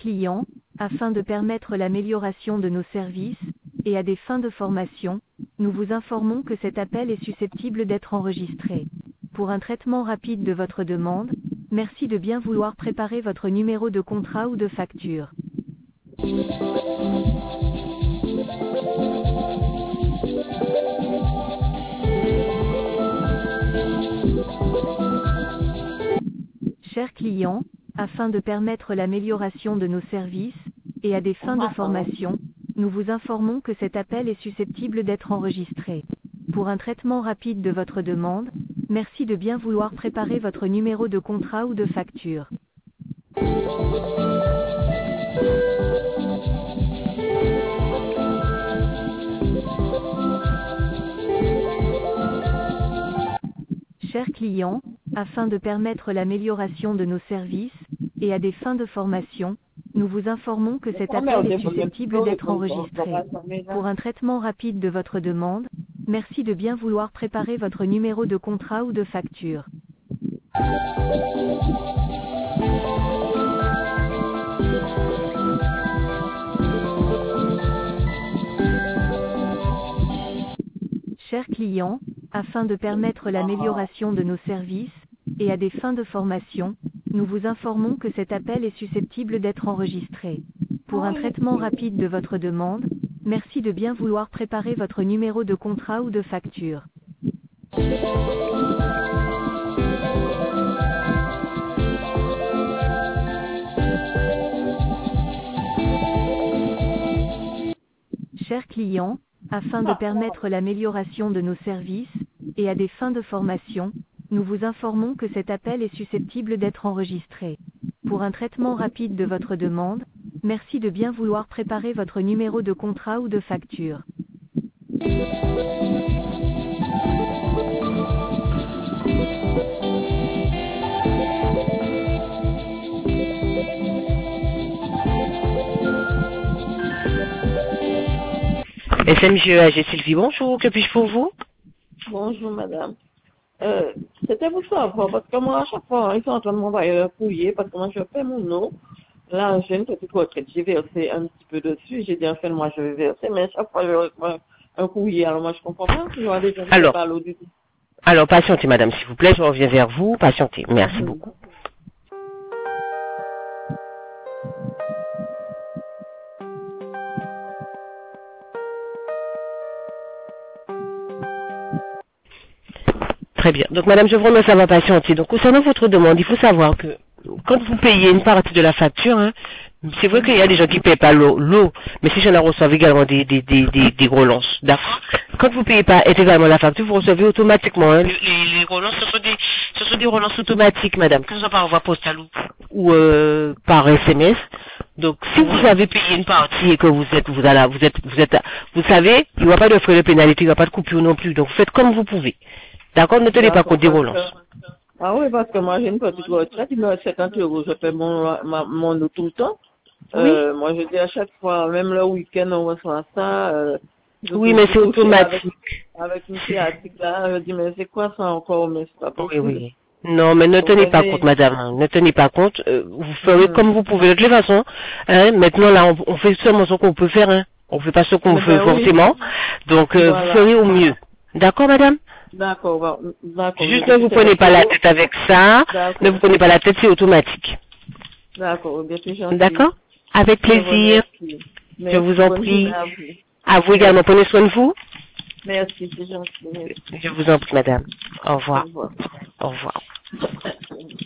clients, afin de permettre l'amélioration de nos services, et à des fins de formation, nous vous informons que cet appel est susceptible d'être enregistré. Pour un traitement rapide de votre demande, merci de bien vouloir préparer votre numéro de contrat ou de facture. Chers clients, afin de permettre l'amélioration de nos services, et à des fins de formation, nous vous informons que cet appel est susceptible d'être enregistré. Pour un traitement rapide de votre demande, merci de bien vouloir préparer votre numéro de contrat ou de facture. Chers clients, afin de permettre l'amélioration de nos services, et à des fins de formation, nous vous informons que cet appel est susceptible d'être enregistré. Pour un traitement rapide de votre demande, merci de bien vouloir préparer votre numéro de contrat ou de facture. Chers clients, afin de permettre l'amélioration de nos services, et à des fins de formation, nous vous informons que cet appel est susceptible d'être enregistré. Pour un traitement rapide de votre demande, merci de bien vouloir préparer votre numéro de contrat ou de facture. Chers clients, afin de permettre l'amélioration de nos services, et à des fins de formation, nous vous informons que cet appel est susceptible d'être enregistré. Pour un traitement rapide de votre demande, merci de bien vouloir préparer votre numéro de contrat ou de facture. SMGE AG Sylvie, bonjour, que puis-je pour vous? Bonjour madame. C'était pour savoir, parce que moi à chaque fois, ils sont en train de m'envoyer un courrier, parce que moi je fais mon nom. Là, j'ai une petite retraite, j'ai versé un petit peu dessus, j'ai dit en fait moi je vais verser, mais à chaque fois je reçois un courrier, alors moi je comprends pas, je vois des gens qui parlent au début. Alors patientez madame, s'il vous plaît, je reviens vers vous, patientez, merci beaucoup. Très bien. Donc, madame, je vous remercie d'avoir patienté. Donc, concernant votre demande, il faut savoir que quand vous payez une partie de la facture, hein, c'est vrai qu'il y a des gens qui ne payent pas l'eau, mais si j'en reçois également des relances, d'accord? Quand vous ne payez pas intégralement la facture, vous recevez automatiquement, hein, les relances, ce sont des relances automatiques, madame, que ce soit par voie postale ou par SMS. Donc, si vous avez payé une partie et que vous savez, il n'y aura pas de frais de pénalité, il n'y aura pas de coupure non plus. Donc, vous faites comme vous pouvez. D'accord, ne tenez pas compte des relances. Ah oui, parce que moi j'ai une petite retraite, il me reste 50 €, je paie mon eau tout le temps. Oui. Moi je dis à chaque fois, même le week-end on reçoit ça. Oui, mais c'est automatique. Avec une sciatique là, je dis mais c'est quoi ça encore, mais c'est pas possible. Oui. Non, mais ne tenez pas compte, madame. Ne tenez pas compte. Vous ferez comme vous pouvez. De toute façon, hein, maintenant là, on fait seulement ce qu'on peut faire. Hein. On fait pas ce qu'on veut forcément. Donc, vous ferez au mieux. D'accord, madame? D'accord. Juste ne vous prenez pas la tête avec ça. Ne vous prenez pas la tête, c'est automatique. D'accord, bien c'est gentil. D'accord? Avec plaisir. Je vous en prie. À vous également. Prenez soin de vous. Merci, c'est gentil. Je vous en prie, madame. Au revoir. Au revoir. Au revoir.